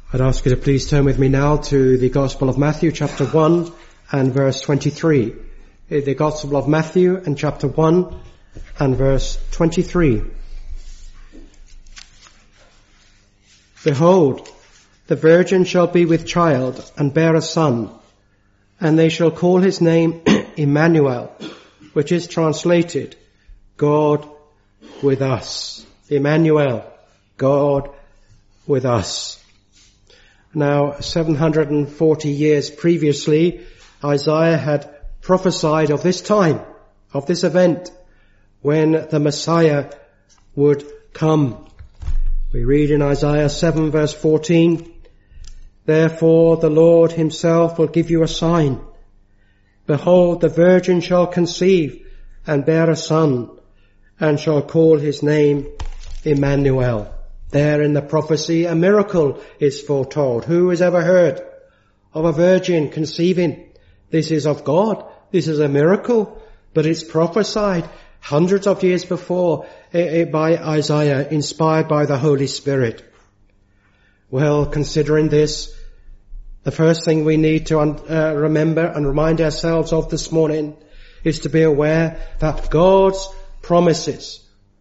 I'd ask you to please turn with me now to the Gospel of Matthew, chapter 1 and verse 23. The Gospel of Matthew and chapter 1 and verse 23. Behold, the virgin shall be with child and bear a son, and they shall call his name Emmanuel, which is translated, God with us. Emmanuel, God with us. Now, 740 years previously, Isaiah had prophesied of this time, of this event, when the Messiah would come. We read in Isaiah 7 verse 14, Therefore the Lord himself will give you a sign. Behold, the virgin shall conceive and bear a son, and shall call his name Emmanuel. There in the prophecy, a miracle is foretold. Who has ever heard of a virgin conceiving? This is of God. This is a miracle, but it's prophesied hundreds of years before by Isaiah, inspired by the Holy Spirit. Well, considering this, the first thing we need to remember and remind ourselves of this morning is to be aware that God's promises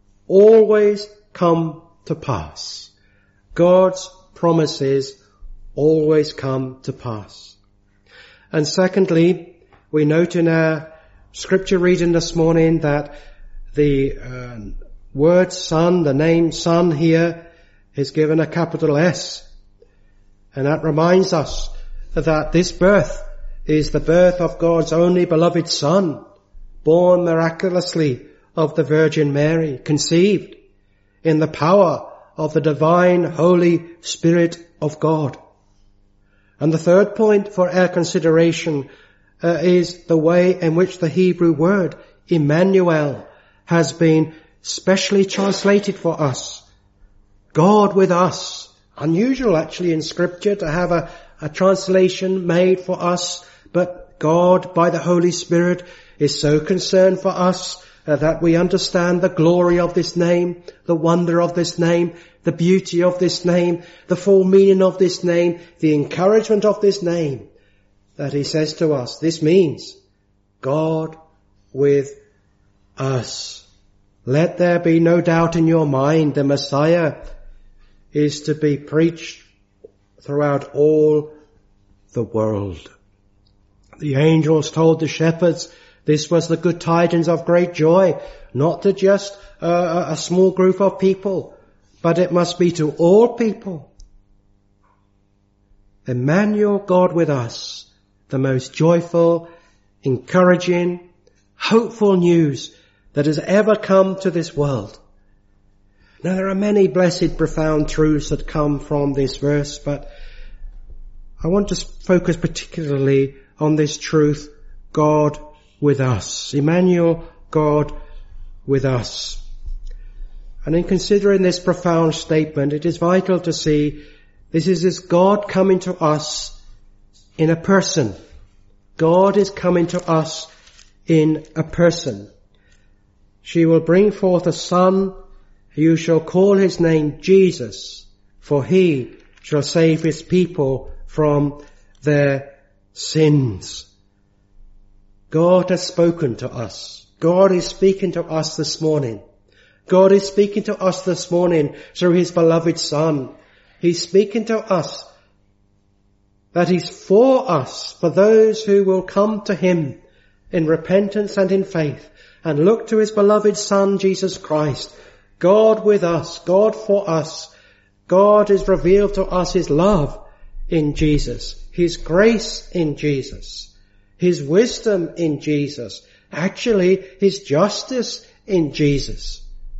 always come to pass. God's promises always come to pass. And secondly, we note in our scripture reading this morning that the word son, the name son here, is given a capital S. And that reminds us that this birth is the birth of God's only beloved Son, born miraculously of the Virgin Mary, conceived in the power of the divine Holy Spirit of God. And the third point for our consideration is the way in which the Hebrew word Emmanuel has been specially translated for us. God with us. Unusual actually in Scripture to have a translation made for us, but God by the Holy Spirit is so concerned for us that we understand the glory of this name, the wonder of this name, the beauty of this name, the full meaning of this name, the encouragement of this name, that he says to us, this means God with us. Let there be no doubt in your mind, the Messiah is to be preached throughout all the world. The angels told the shepherds this was the good tidings of great joy, not to just a small group of people, but it must be to all people. Emmanuel, God with us, the most joyful, encouraging, hopeful news that has ever come to this world. Now there are many blessed, profound truths that come from this verse, but I want to focus particularly on this truth, God with us. Emmanuel, God with us. And in considering this profound statement, it is vital to see this is God coming to us in a person. God is coming to us in a person. She will bring forth a son. You shall call his name Jesus, for he shall save his people from their sins. God has spoken to us. God is speaking to us this morning. God is speaking to us this morning through his beloved Son. He's speaking to us that he's for us, for those who will come to him in repentance and in faith and look to his beloved Son, Jesus Christ. God with us, God for us. God has revealed to us his love in Jesus, his grace in Jesus, his wisdom in Jesus, actually his justice in Jesus.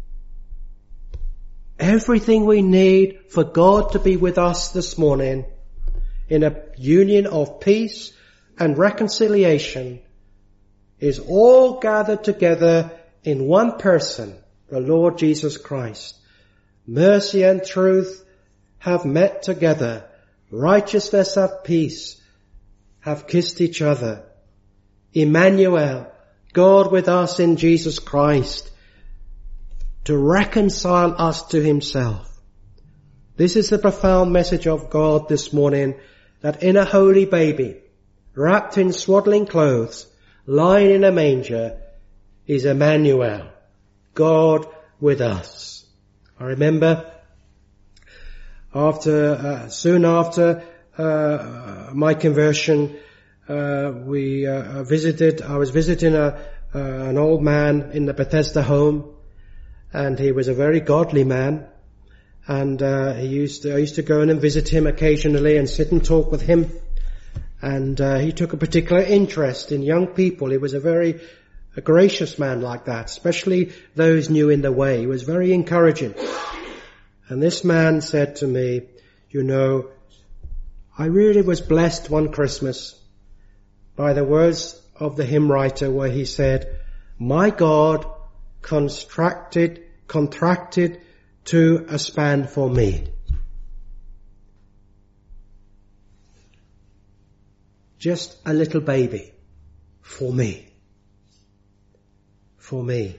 Everything we need for God to be with us this morning in a union of peace and reconciliation is all gathered together in one person, the Lord Jesus Christ. Mercy and truth have met together. Righteousness and peace have kissed each other. Emmanuel, God with us in Jesus Christ, to reconcile us to himself. This is the profound message of God this morning, that in a holy baby, wrapped in swaddling clothes, lying in a manger, is Emmanuel, God with us. I remember soon after my conversion, I was visiting an old man in the Bethesda home, and he was a very godly man, and I used to go in and visit him occasionally and sit and talk with him, and he took a particular interest in young people. He was a gracious man like that, especially those new in the way. He was very encouraging. And this man said to me, I really was blessed one Christmas by the words of the hymn writer where he said, my God contracted to a span for me. Just a little baby for me. For me.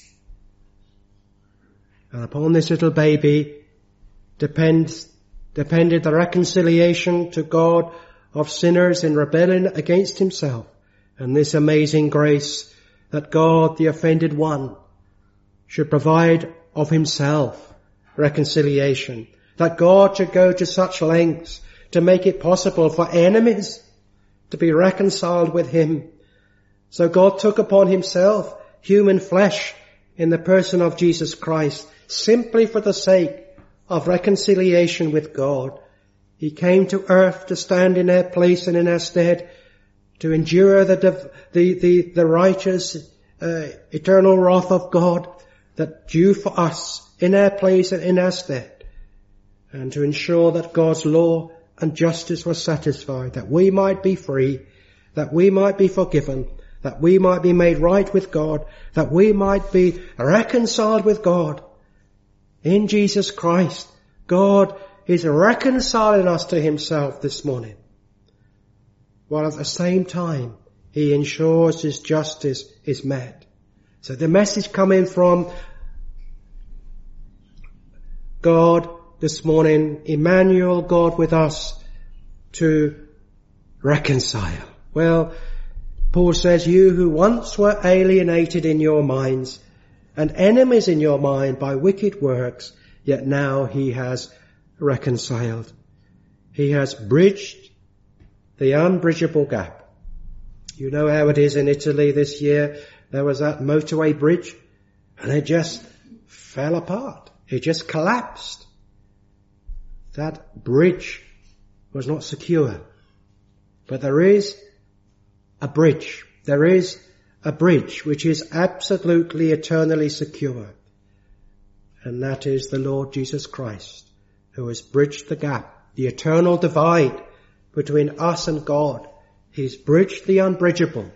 And upon this little baby depended the reconciliation to God of sinners in rebellion against himself, and this amazing grace that God, the offended one, should provide of himself reconciliation, that God should go to such lengths to make it possible for enemies to be reconciled with him. So God took upon himself human flesh in the person of Jesus Christ, simply for the sake of reconciliation with God. He came to earth to stand in our place and in our stead, to endure the righteous, eternal wrath of God that due for us in our place and in our stead, and to ensure that God's law and justice was satisfied, that we might be free, that we might be forgiven, that we might be made right with God, that we might be reconciled with God. In Jesus Christ, God is reconciling us to himself this morning, while at the same time he ensures his justice is met. So the message coming from God this morning, Emmanuel, God with us, to reconcile. Well, Paul says, you who once were alienated in your minds and enemies in your mind by wicked works, yet now he has reconciled. He has bridged the unbridgeable gap. You know how it is in Italy this year. There was that motorway bridge and it just fell apart. It just collapsed. That bridge was not secure. But there is a bridge. There is a bridge which is absolutely eternally secure. And that is the Lord Jesus Christ, who has bridged the gap, the eternal divide between us and God. He's bridged the unbridgeable.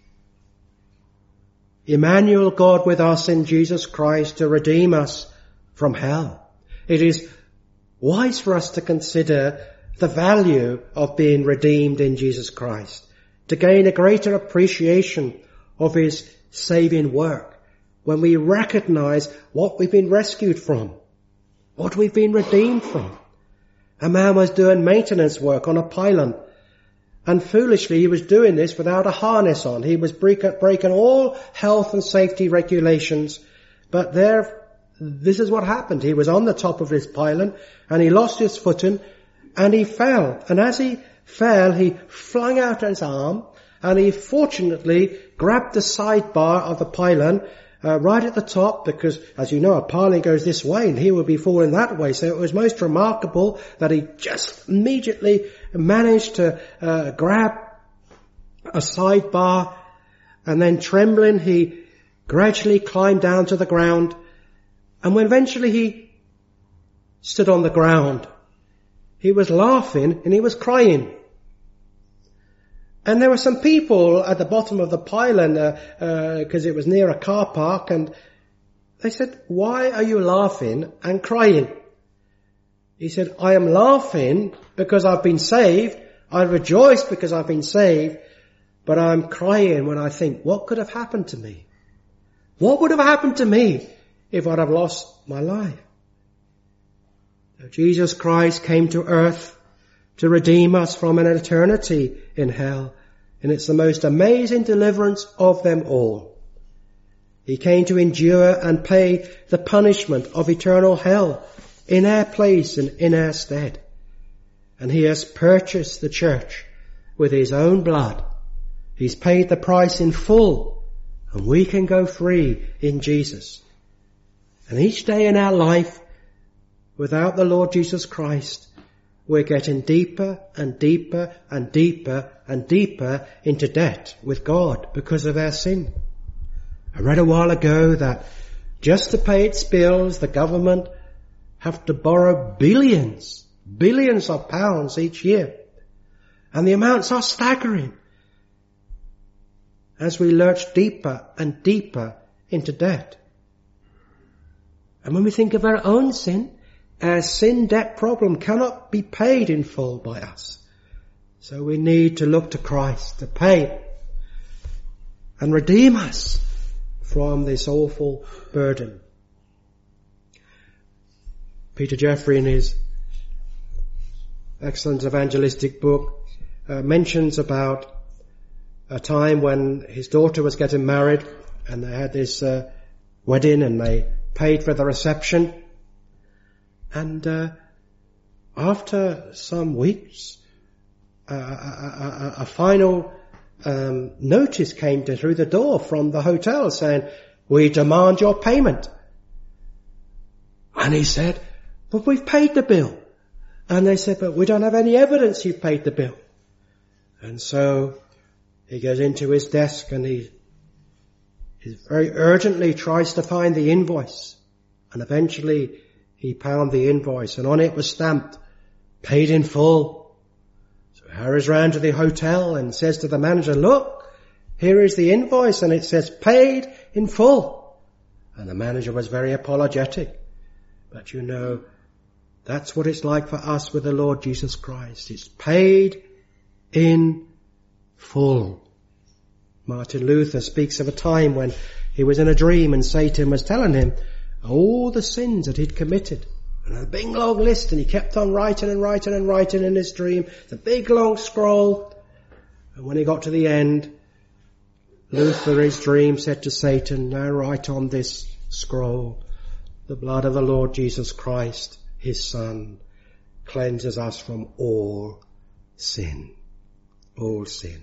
Emmanuel, God with us in Jesus Christ to redeem us from hell. It is wise for us to consider the value of being redeemed in Jesus Christ, to gain a greater appreciation of his saving work when we recognize what we've been rescued from, what we've been redeemed from. A man was doing maintenance work on a pylon, and foolishly he was doing this without a harness on. He was breaking all health and safety regulations, but this is what happened. He was on the top of his pylon and he lost his footing and he fell. And as he fell, he flung out his arm and he fortunately grabbed the sidebar of the pylon right at the top, because as you know, a pylon goes this way and he would be falling that way. So it was most remarkable that he just immediately managed to grab a sidebar, and then trembling he gradually climbed down to the ground. And when eventually he stood on the ground, he was laughing and he was crying. And there were some people at the bottom of the pylon, because it was near a car park, and they said, "Why are you laughing and crying?" He said, "I am laughing because I've been saved. I rejoice because I've been saved. But I'm crying when I think, what could have happened to me? What would have happened to me if I'd have lost my life?" Jesus Christ came to earth to redeem us from an eternity in hell, and it's the most amazing deliverance of them all. He came to endure and pay the punishment of eternal hell in our place and in our stead. And he has purchased the church with his own blood. He's paid the price in full, and we can go free in Jesus. And each day in our life, without the Lord Jesus Christ, we're getting deeper and deeper and deeper and deeper into debt with God because of our sin. I read a while ago that just to pay its bills, the government have to borrow billions of pounds each year. And the amounts are staggering as we lurch deeper and deeper into debt. And when we think of our own sin, our sin debt problem cannot be paid in full by us. So we need to look to Christ to pay and redeem us from this awful burden. Peter Jeffrey, in his excellent evangelistic book, mentions about a time when his daughter was getting married, and they had this wedding, and they paid for the reception. And after some weeks, a final notice came through the door from the hotel saying, "We demand your payment." And he said, "But we've paid the bill." And they said, "But we don't have any evidence you've paid the bill." And so he goes into his desk and he very urgently tries to find the invoice. And eventually he found the invoice, and on it was stamped, "Paid in full." So he hurries round to the hotel and says to the manager, "Look, here is the invoice, and it says paid in full." And the manager was very apologetic. But you know, that's what it's like for us with the Lord Jesus Christ. It's paid in full. Martin Luther speaks of a time when he was in a dream and Satan was telling him all the sins that he'd committed. And a big long list, and he kept on writing and writing and writing in his dream. The big long scroll. And when he got to the end, Luther in his dream said to Satan, "Now write on this scroll, the blood of the Lord Jesus Christ, his Son, cleanses us from all sin." All sin.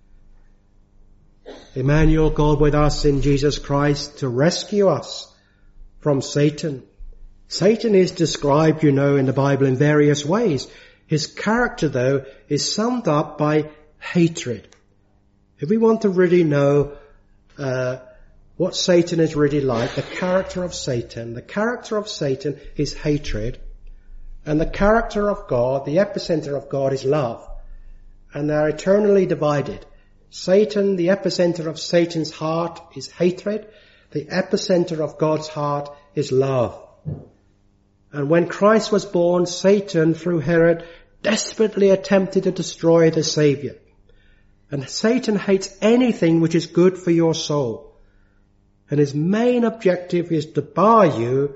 Emmanuel, God with us in Jesus Christ, to rescue us from Satan. Satan is described, you know, in the Bible in various ways. His character, though, is summed up by hatred. If we want to really know what Satan is really like, the character of Satan is hatred. And the character of God, the epicenter of God, is love. And they're eternally divided. Satan, the epicenter of Satan's heart is hatred. The epicenter of God's heart is love. And when Christ was born, Satan, through Herod, desperately attempted to destroy the Savior. And Satan hates anything which is good for your soul. And his main objective is to bar you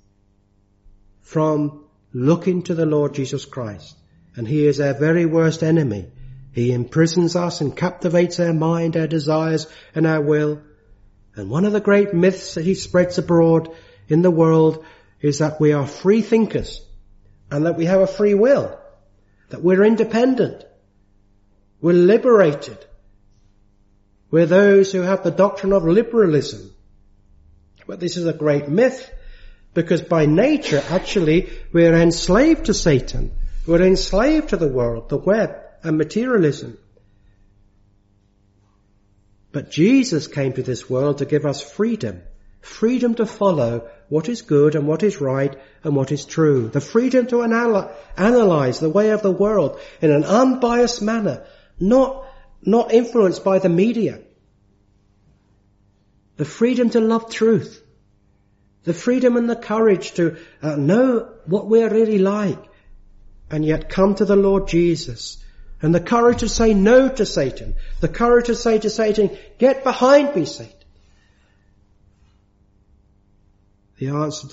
from looking to the Lord Jesus Christ. And he is our very worst enemy. He imprisons us and captivates our mind, our desires, and our will. And one of the great myths that he spreads abroad in the world is that we are free thinkers and that we have a free will, that we're independent, we're liberated. We're those who have the doctrine of liberalism. But this is a great myth, because by nature, actually, we're enslaved to Satan. We're enslaved to the world, the web, and materialism. But Jesus came to this world to give us freedom. Freedom to follow what is good and what is right and what is true. The freedom to analyze the way of the world in an unbiased manner, not influenced by the media. The freedom to love truth. The freedom and the courage to know what we are really like, and yet come to the Lord Jesus. And the courage to say no to Satan. The courage to say to Satan, "Get behind me, Satan." The answer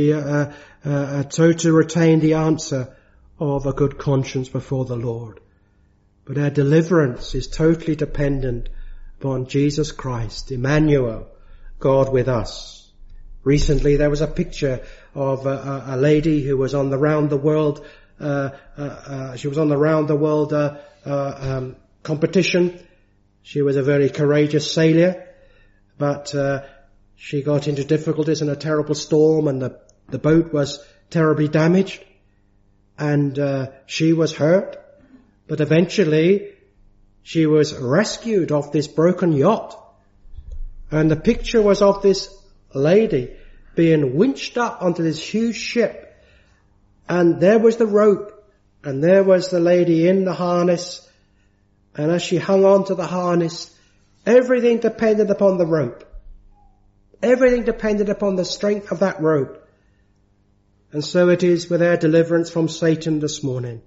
to retain the answer of a good conscience before the Lord. But our deliverance is totally dependent upon Jesus Christ, Emmanuel, God with us. Recently there was a picture of a lady who was on the round the world, she was on the round the world competition. She was a very courageous sailor, but she got into difficulties in a terrible storm, and the boat was terribly damaged, and she was hurt. But eventually she was rescued off this broken yacht. And the picture was of this lady being winched up onto this huge ship. And there was the rope, and there was the lady in the harness. And as she hung on to the harness, everything depended upon the rope. Everything depended upon the strength of that rope. And so it is with our deliverance from Satan this morning.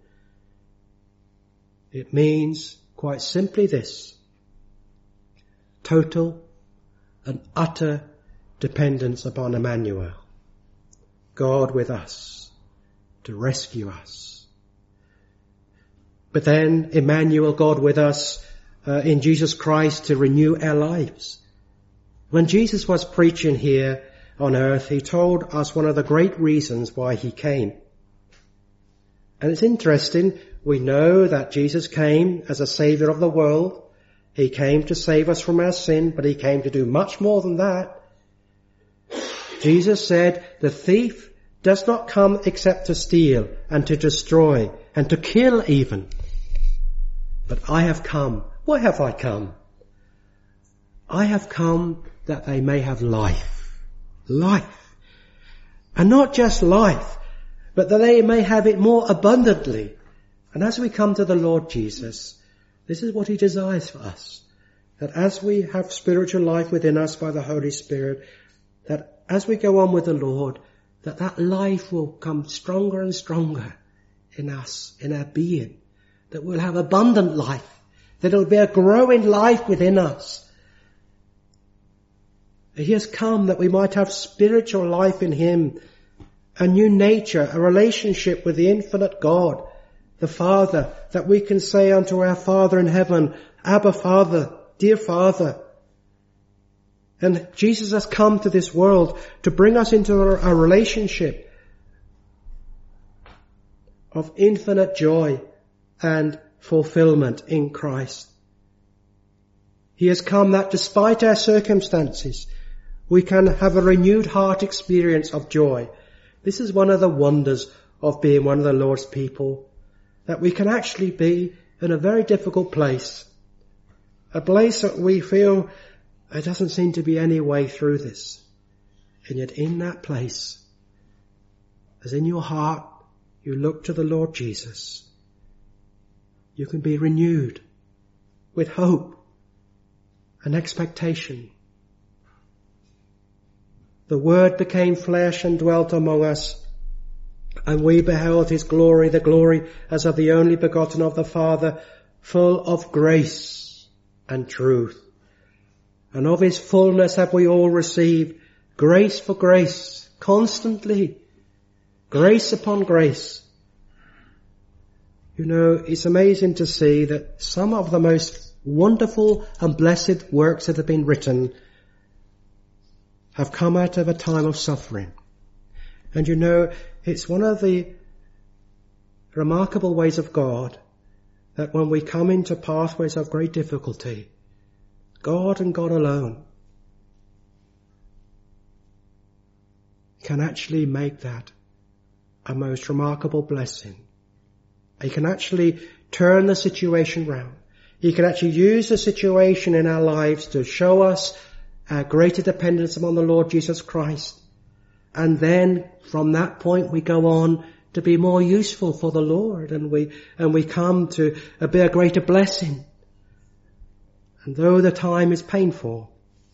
It means quite simply this: total and utter dependence upon Emmanuel, God with us, to rescue us. But then Emmanuel, God with us, in Jesus Christ, to renew our lives. When Jesus was preaching here on earth, he told us one of the great reasons why he came. And it's interesting, we know that Jesus came as a saviour of the world. He came to save us from our sin, but he came to do much more than that. Jesus said, the thief does not come except to steal and to destroy and to kill even. But I have come. Why have I come? I have come that they may have life. Life. And not just life, but that they may have it more abundantly. And as we come to the Lord Jesus, this is what he desires for us. That as we have spiritual life within us by the Holy Spirit, that as we go on with the Lord, that life will come stronger and stronger in us, in our being. That we'll have abundant life. That it'll be a growing life within us. He has come that we might have spiritual life in him, a new nature, a relationship with the infinite God, the Father, that we can say unto our Father in heaven, Abba Father, dear Father. And Jesus has come to this world to bring us into a relationship of infinite joy and fulfillment in Christ. He has come that despite our circumstances, we can have a renewed heart experience of joy. This is one of the wonders of being one of the Lord's people, that we can actually be in a very difficult place, a place that we feel there doesn't seem to be any way through this. And yet in that place, as in your heart you look to the Lord Jesus, you can be renewed with hope and expectation. The Word became flesh and dwelt among us, and we beheld his glory, the glory as of the only begotten of the Father, full of grace and truth. And of his fullness have we all received grace for grace, constantly, grace upon grace. You know, it's amazing to see that some of the most wonderful and blessed works that have been written have come out of a time of suffering. And you know, it's one of the remarkable ways of God that when we come into pathways of great difficulty, God and God alone can actually make that a most remarkable blessing. He can actually turn the situation round. He can actually use the situation in our lives to show us our greater dependence upon the Lord Jesus Christ. And then from that point we go on to be more useful for the Lord, and we come to be a greater blessing. And though the time is painful,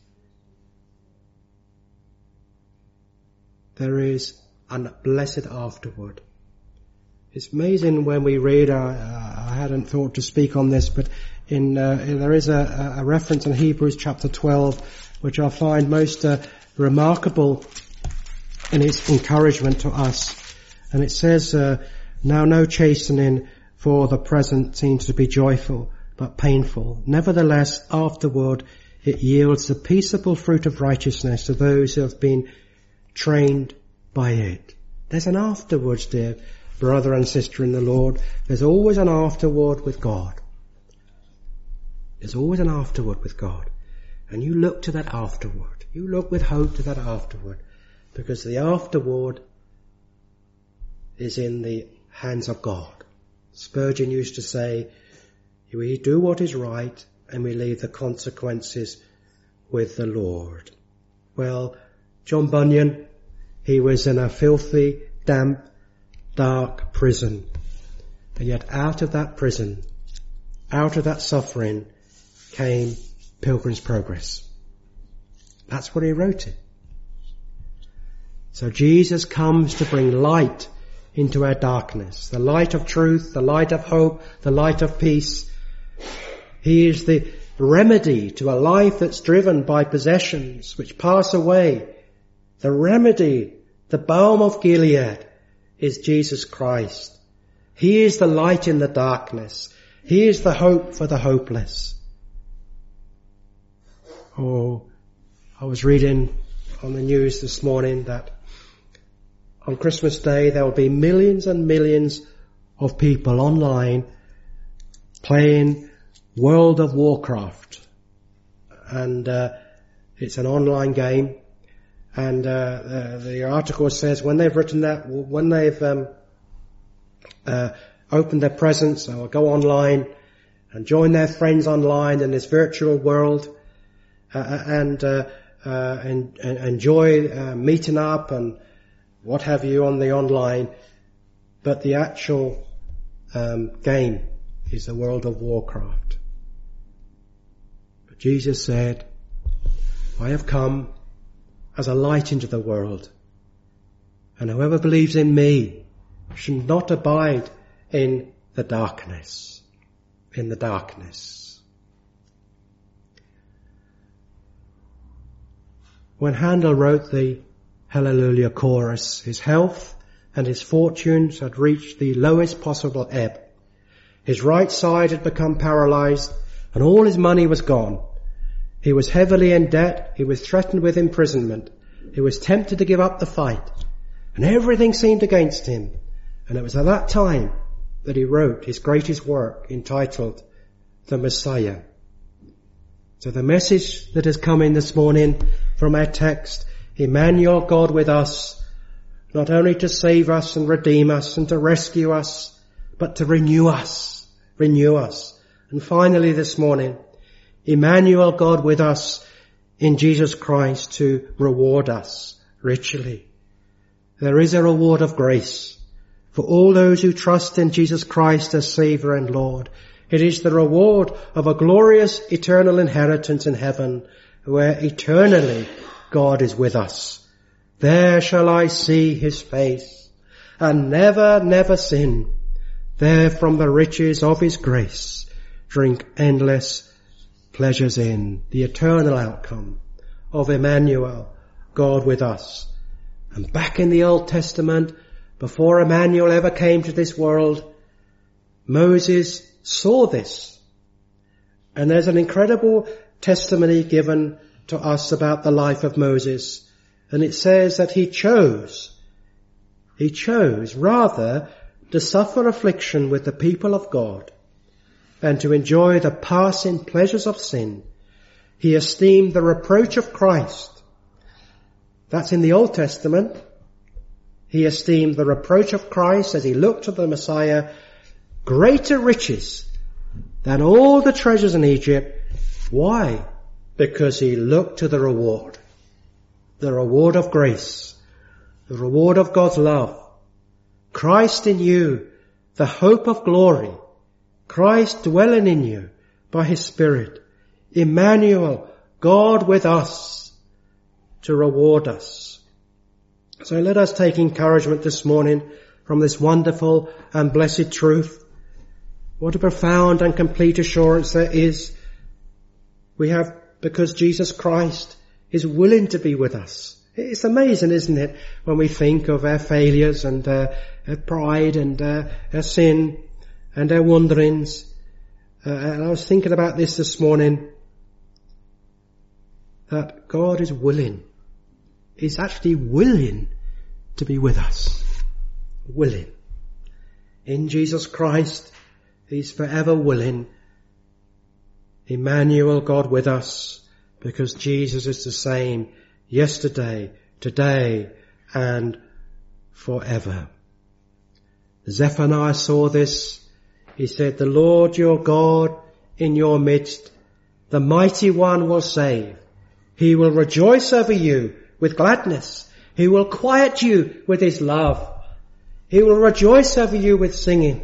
there is a blessed afterward. It's amazing when we read, I hadn't thought to speak on this, but there is a reference in Hebrews chapter 12, which I find most remarkable in its encouragement to us. And it says, now no chastening for the present seems to be joyful, but painful. Nevertheless, afterward it yields the peaceable fruit of righteousness to those who have been trained by it. There's an afterwards, dear brother and sister in the Lord. There's always an afterward with God. There's always an afterward with God. And you look to that afterward. You look with hope to that afterward. Because the afterward is in the hands of God. Spurgeon used to say, we do what is right and we leave the consequences with the Lord. Well, John Bunyan, he was in a filthy, damp, dark prison. And yet out of that prison, out of that suffering, came Pilgrim's Progress. That's what he wrote it. So Jesus comes to bring light into our darkness. The light of truth, the light of hope, the light of peace. He is the remedy to a life that's driven by possessions which pass away. The remedy, the balm of Gilead, is Jesus Christ. He is the light in the darkness. He is the hope for the hopeless. Oh, I was reading on the news this morning that on Christmas Day there will be millions and millions of people online playing World of Warcraft. And it's an online game. And the article says when they've written that, when they've opened their presents, they'll go online and join their friends online in this virtual world and enjoy meeting up and what have you on the online. But the actual game is the World of Warcraft. But Jesus said, I have come as a light into the world, and whoever believes in me should not abide in the darkness. In the darkness. When Handel wrote the Hallelujah chorus, his health and his fortunes had reached the lowest possible ebb. His right side had become paralyzed and all his money was gone. He was heavily in debt. He was threatened with imprisonment. He was tempted to give up the fight. And everything seemed against him. And it was at that time that he wrote his greatest work entitled The Messiah. So the message that has come in this morning from our text, Emmanuel, God with us, not only to save us and redeem us and to rescue us, but to renew us. Renew us. And finally this morning, Emmanuel, God with us in Jesus Christ to reward us richly. There is a reward of grace for all those who trust in Jesus Christ as Saviour and Lord. It is the reward of a glorious eternal inheritance in heaven where eternally God is with us. There shall I see his face and never, never sin. There from the riches of his grace drink endless pleasures in, the eternal outcome of Emmanuel, God with us. And back in the Old Testament, before Emmanuel ever came to this world, Moses saw this. And there's an incredible testimony given to us about the life of Moses. And it says that he chose rather to suffer affliction with the people of God and to enjoy the passing pleasures of sin. He esteemed the reproach of Christ. That's in the Old Testament. He esteemed the reproach of Christ as he looked to the Messiah greater riches than all the treasures in Egypt. Why? Because he looked to the reward of grace, the reward of God's love. Christ in you, the hope of glory. Christ dwelling in you by his Spirit. Emmanuel, God with us to reward us. So let us take encouragement this morning from this wonderful and blessed truth. What a profound and complete assurance there is. We have because Jesus Christ is willing to be with us. It's amazing, isn't it, when we think of our failures and our pride and our sin and our wanderings. And I was thinking about this morning, that God is willing. He's actually willing to be with us. Willing. In Jesus Christ, He's forever willing. Emmanuel, God with us, because Jesus is the same yesterday, today, and forever. Zephaniah saw this. He said, the Lord your God in your midst, the mighty one will save. He will rejoice over you with gladness. He will quiet you with His love. He will rejoice over you with singing.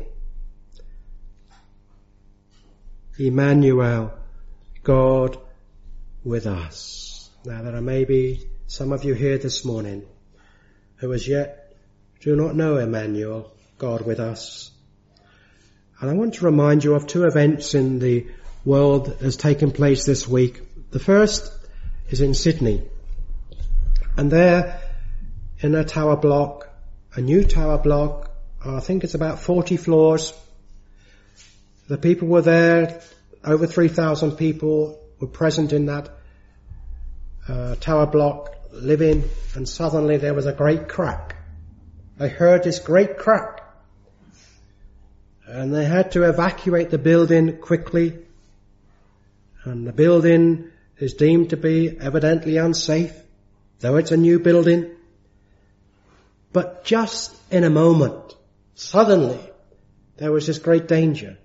Emmanuel, God with us. Now there are maybe some of you here this morning who as yet do not know Emmanuel, God with us. And I want to remind you of two events in the world that has taken place this week. The first is in Sydney. And there in a tower block, a new tower block, I think it's about 40 floors. The people were there, over 3,000 people were present in that tower block living, and suddenly there was a great crack. They heard this great crack. And they had to evacuate the building quickly. And the building is deemed to be evidently unsafe, though it's a new building. But just in a moment, suddenly, there was this great danger.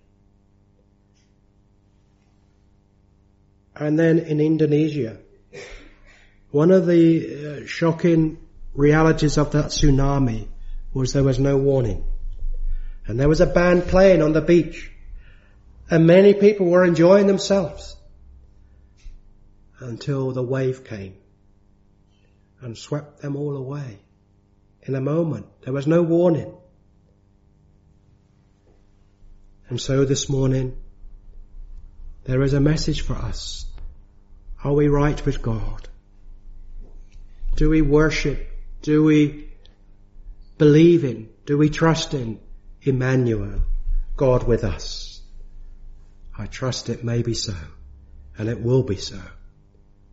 And then in Indonesia, one of the shocking realities of that tsunami was there was no warning. And there was a band playing on the beach. And many people were enjoying themselves. Until the wave came and swept them all away. In a moment. There was no warning. And so this morning, there is a message for us. Are we right with God? Do we worship? Do we believe in? Do we trust in Emmanuel, God with us? I trust it may be so, and it will be so.